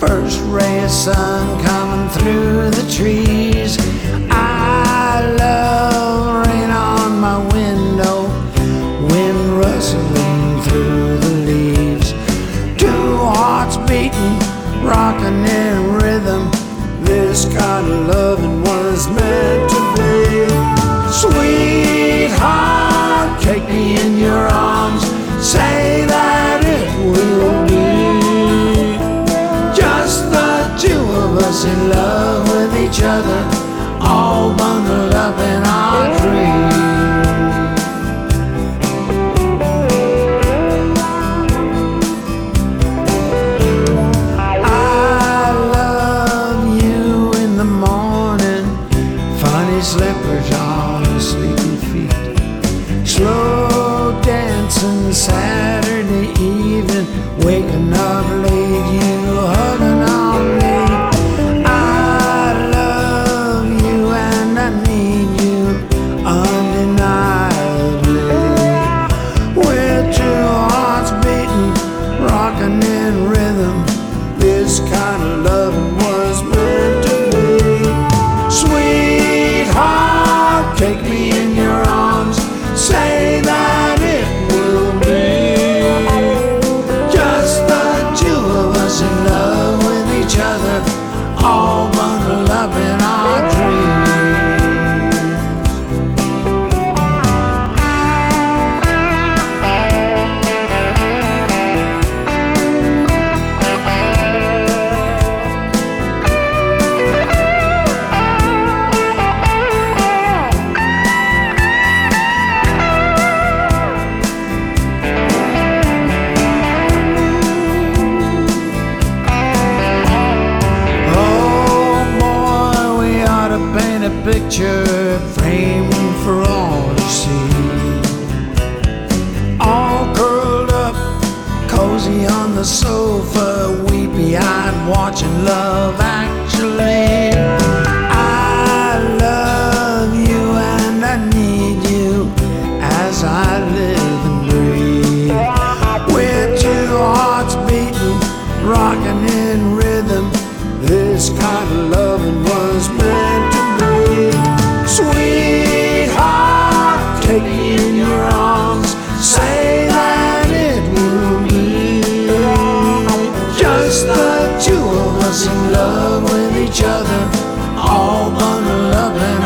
First ray of sun coming through the trees. I love rain on my window, wind rustling through the leaves. Two hearts beating, rocking in rhythm. This kind of loving was meant to be. Sweetheart, take me in your arms, say that it will be. Just the two of us in love with each other, all bundled up in our dreams. Slippers on sleepy feet, slow dancing Saturday evening, waking up late, you hugging on me. I love you and I need you undeniably. With two hearts beating, rocking in rhythm, this kind of loving was meant to be. Sweetheart, take me in your arms, say that it will be. Just the two of us in love with each other, all bundled up in our dreams. Picture framed for all to see, all curled up, cozy on the sofa, weepy-eyed, watching Love Actually. I love you and I need you as I live and breathe. With two hearts beating, rocking in rhythm, this kind of loving was meant to be. Sweetheart, take me in your arms, say that it will be. Just the two of us in love with each other, all bundled up in